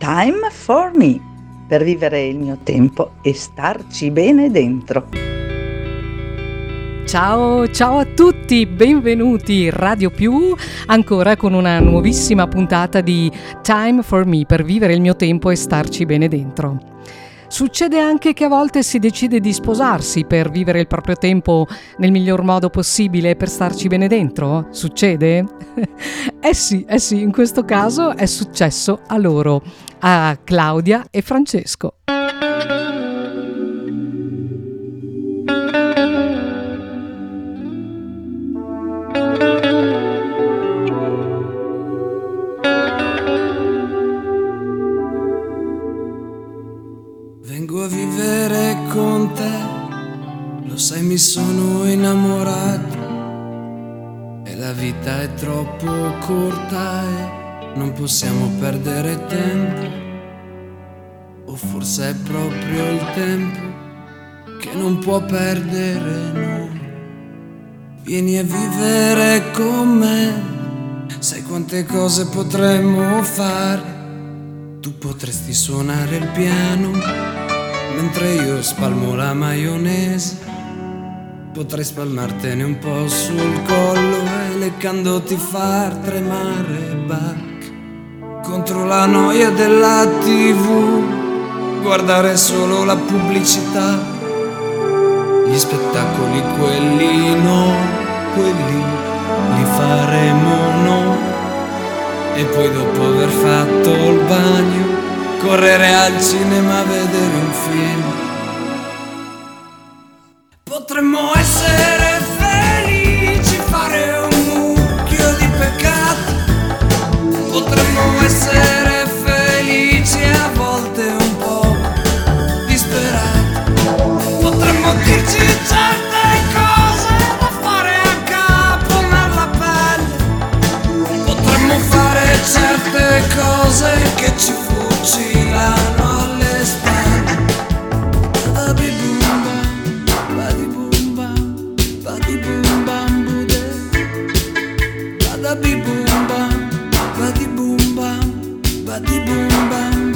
Time for me, per vivere il mio tempo e starci bene dentro. Ciao a tutti, benvenuti Radio Più, ancora con una nuovissima puntata di Time for me, per vivere il mio tempo e starci bene dentro. Succede anche che a volte si decide di sposarsi per vivere il proprio tempo nel miglior modo possibile, per starci bene dentro? Succede? Eh sì, in questo caso è successo a loro, a Claudia e Francesco. Vengo a vivere con te, lo sai mi sono innamorato e la vita è troppo corta e non possiamo perdere tempo, o forse è proprio il tempo che non può perdere noi. Vieni a vivere con me, sai quante cose potremmo fare. Tu potresti suonare il piano mentre io spalmo la maionese, potrei spalmartene un po' sul collo e leccandoti far tremare il bac. Contro la noia della TV, guardare solo la pubblicità, gli spettacoli quelli no, quelli li faremo no. E poi dopo aver fatto il bagno, correre al cinema a vedere un film. Potremmo essere felici, fare un mucchio di peccati. Potremmo essere felici e a volte un po' disperati. Potremmo dirci certe cose da fare a capo nella pelle. Potremmo fare certe cose che ci fucilano alle spalle. Badi bum bam, badi bum bam, badi bum bam bude. Badi bum bam, badi bum bam, badi bum bam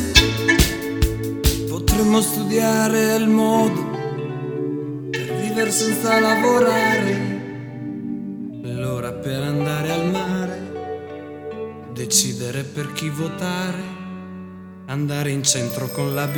bude. Potremmo studiare il modo per vivere senza lavorare, l'ora per andare al mare, decidere per chi votare, andare in centro con la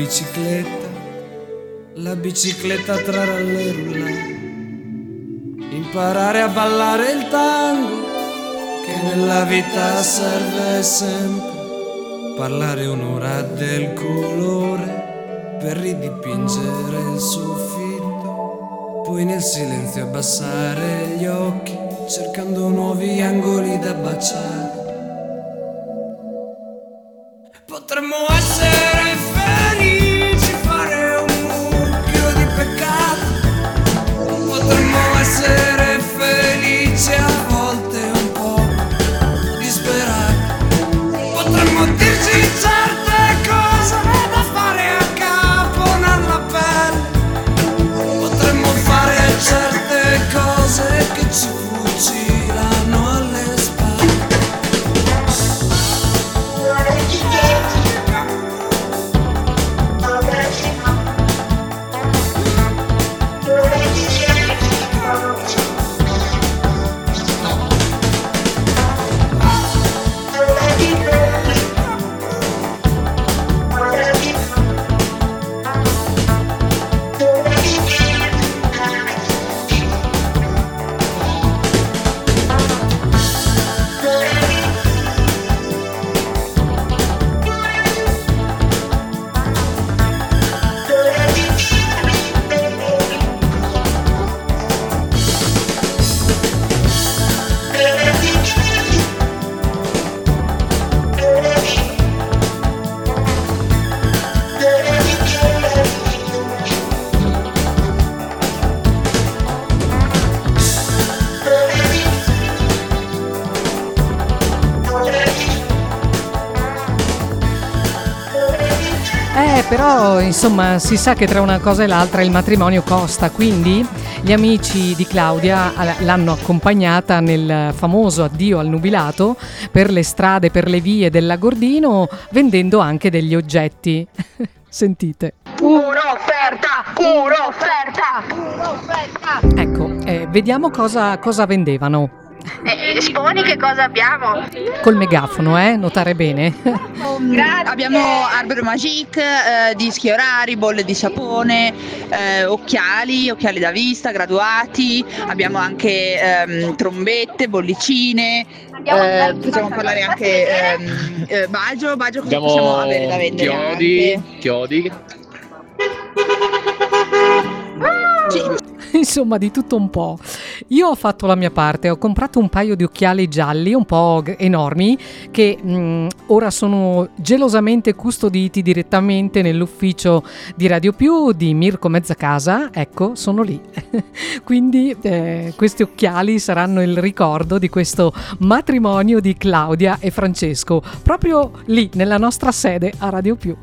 bicicletta tra rallè e rullare, imparare a ballare il tango che nella vita serve sempre, parlare un'ora del colore per ridipingere il soffitto, poi nel silenzio abbassare gli occhi cercando nuovi angoli da baciare. Potremmo essere felici, fare un mucchio di peccati. Potremmo essere felici, a volte un po' disperati. Potremmo dirci certe cose da fare a capo nella pelle. Potremmo fare certe cose che ci fucilano alle spalle. Però insomma si sa che tra una cosa e l'altra il matrimonio costa, quindi gli amici di Claudia l'hanno accompagnata nel famoso addio al nubilato per le strade, per le vie del Lagordino, vendendo anche degli oggetti. Sentite. Pura offerta, pura offerta, pura offerta. Ecco, vediamo cosa vendevano. Esponi che cosa abbiamo? Col megafono, notare bene. Abbiamo Arbor Magique, dischi orari, bolle di sapone, occhiali da vista, graduati, abbiamo anche trombette, bollicine, possiamo parlare anche Baggio, cosa possiamo avere da vendere? Chiodi. Sì. Insomma, di tutto un po'. Io ho fatto la mia parte, ho comprato un paio di occhiali gialli un po' enormi che ora sono gelosamente custoditi direttamente nell'ufficio di Radio Più di Mirko Mezzacasa. Ecco, sono lì. Quindi questi occhiali saranno il ricordo di questo matrimonio di Claudia e Francesco, proprio lì nella nostra sede a Radio Più.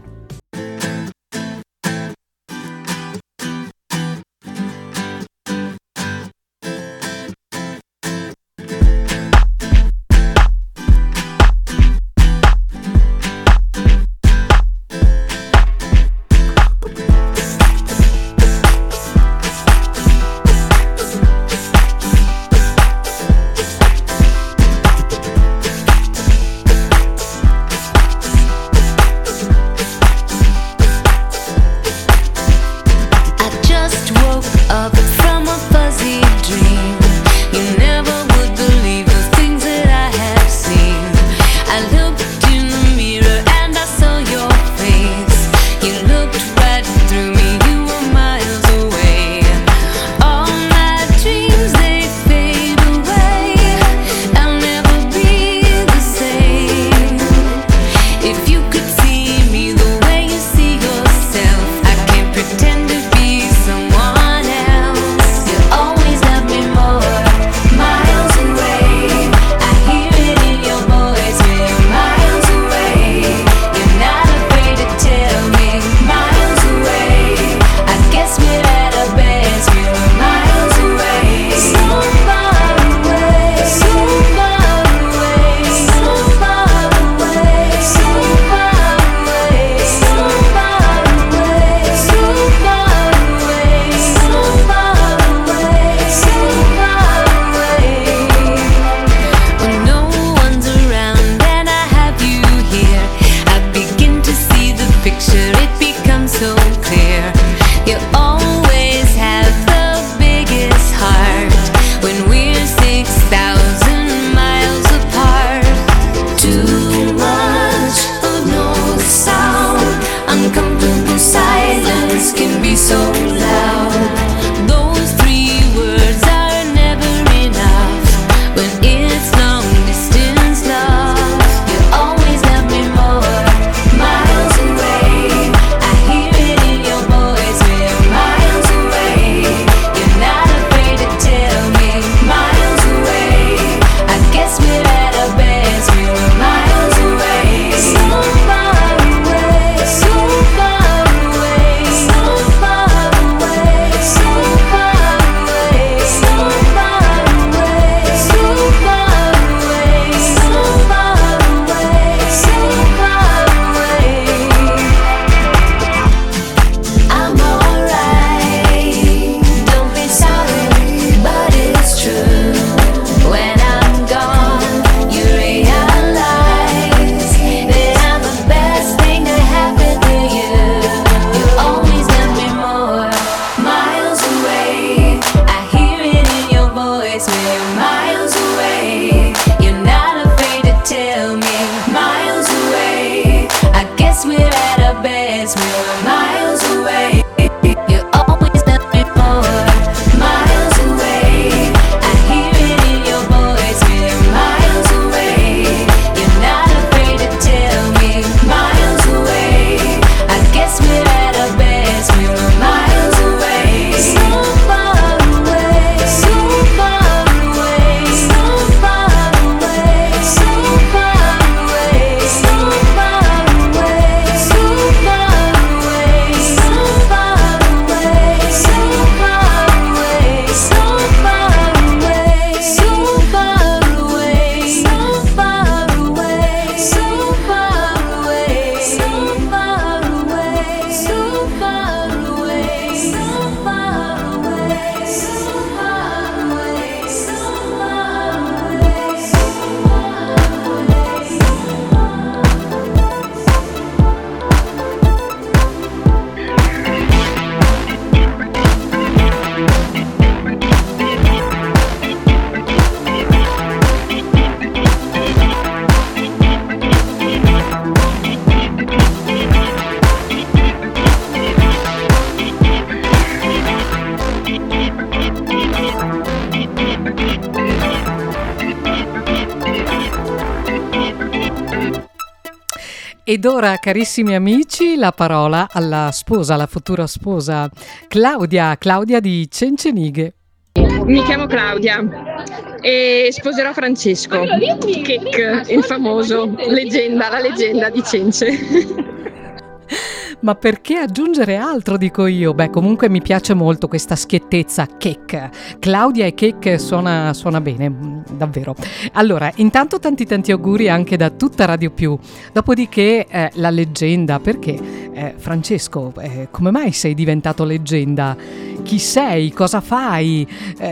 Ed ora, carissimi amici, la parola alla sposa, alla futura sposa, Claudia di Cencenighe. Mi chiamo Claudia e sposerò Francesco, Chec, il famoso la leggenda di Cence. Ma perché aggiungere altro, dico io? Beh, comunque mi piace molto questa schiettezza, Chec. Claudia e Chec suona bene, davvero. Allora, intanto tanti auguri anche da tutta Radio Più. Dopodiché la leggenda, perché? Francesco, come mai sei diventato leggenda? Chi sei? Cosa fai?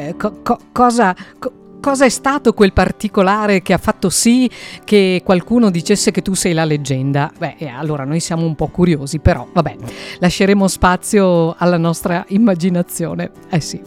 Cosa è stato quel particolare che ha fatto sì che qualcuno dicesse che tu sei la leggenda? Beh, allora noi siamo un po' curiosi, però vabbè, lasceremo spazio alla nostra immaginazione. Sì.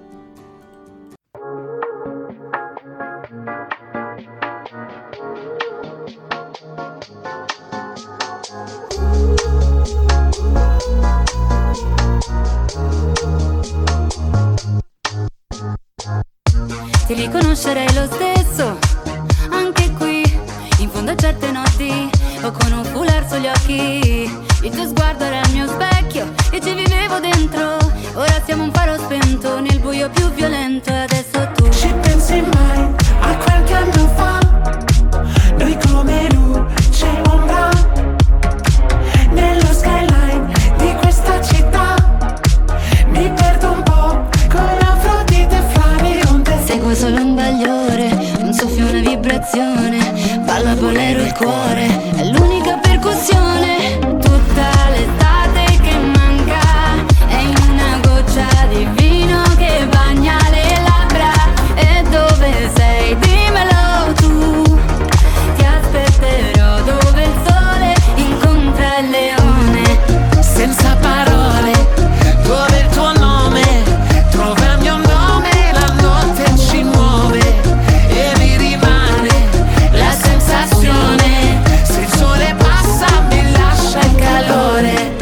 Ti riconoscerei lo stesso, anche qui, in fondo a certe notti, o con un foulard sugli occhi. Il tuo sguardo era il mio specchio e ci vivevo dentro. Ora siamo un faro spento nel buio più violento e adesso tu. Ci pensi mai a qualche anno fa? Noi come luce e ombra nello skyline di questa città. Mi perdo un po' con l'Afrodite fra le onde. Seguo solo un bagliore, un soffio, una vibrazione. Balla bolero il cuore, è l'unica percussione. Tutta l'estate che manca è in una goccia di vino che bagna le labbra. E dove sei? Dimmelo tu. Ti aspetterò dove il sole incontra il leone. Senza parole, dove il tuo nome trova il mio nome. La notte ci muove e mi rimane la sensazione. Se il sole passa mi lascia il calore.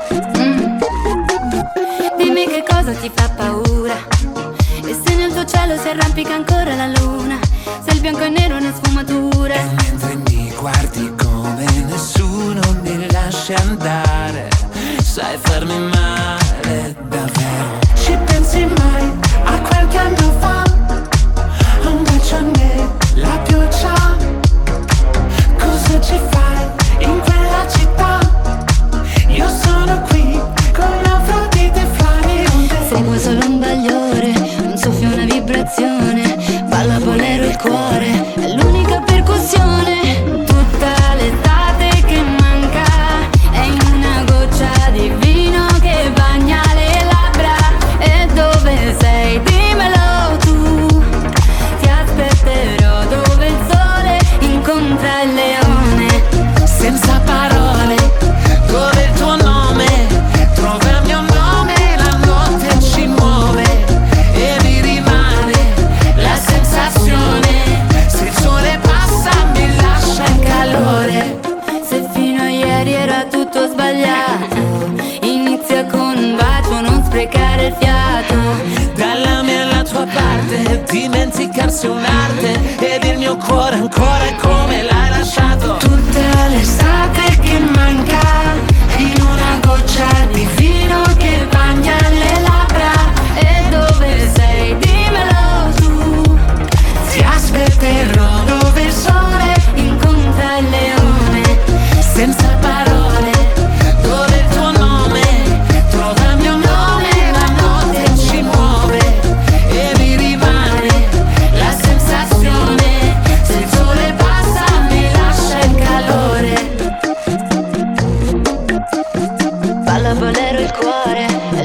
Dimmi che cosa ti fa paura e se nel tuo cielo si arrampica ancora la luna. Se il bianco e nero ne sfumatura. E mentre mi guardi come nessuno mi lasci andare, sai farmi male davvero. Ci pensi mai a qualche anno fa? Un bacio nella pioggia. Cosa ci fai in quella città? Io sono qui con l'Afrodite fra le onde. Seguo solo un bagliore, un soffio, una vibrazione. Balla bolero il cuore, è l'unica percussione. Tutta l'estate che manca è in una goccia di vino che bagna le labbra. E dove sei? Dimmelo tu. Ti aspetterò dove il sole incontra il leone. Senza parole, dove il tuo nome trova il mio nome. La notte ci muove e mi rimane la sensazione. Se il sole passa mi lascia il calore. Se fino a ieri era tutto sbagliato, inizia con un bacio, non sprecare il fiato. Dalla mia alla tua parte, dimenticarsi un'arte. Ed il mio cuore ancora è come l'hai lasciato. Tutta l'estate che manca in una goccia di vino che bagna le labbra. E dove sei? Dimmelo tu. Ti aspetterò dove il sole Incontra il leone. senza parole, dove il tuo nome trova il mio nome. La notte ci muove e mi rimane la sensazione. Se il sole passa mi lascia il calore. Balla bolero il cuore,